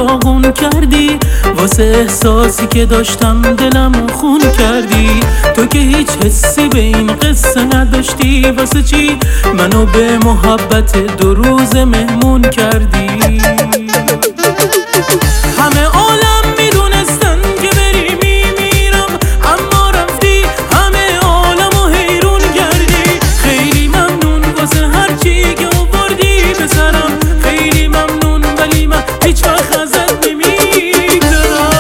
داغون کردی، واسه احساسی که داشتم دلم خون کردی. تو که هیچ حسی به این قصه نداشتی، واسه چی منو به محبت 2 روز مهمون کردی؟ همه عالم میدونستن که بری میمیرم، اما رفتی همه عالمو حیرون کردی. خیلی ممنون واسه هر چی که آوردی به سرم، خیلی ممنون ولی من هیچ وقت ازت نمیگذرم.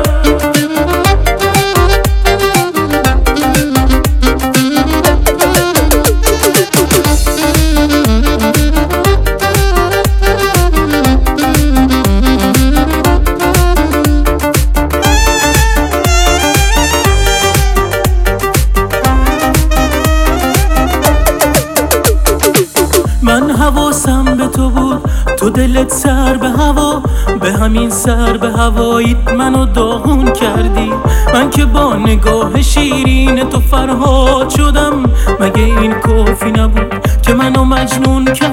من حواسم به تو بود، تو دلت سر به هوا، به همین سر به هواییت منو داغون کردی. من که با نگاه شیرین تو فرهاد شدم، مگه این کافی نبود که منو مجنون کردی؟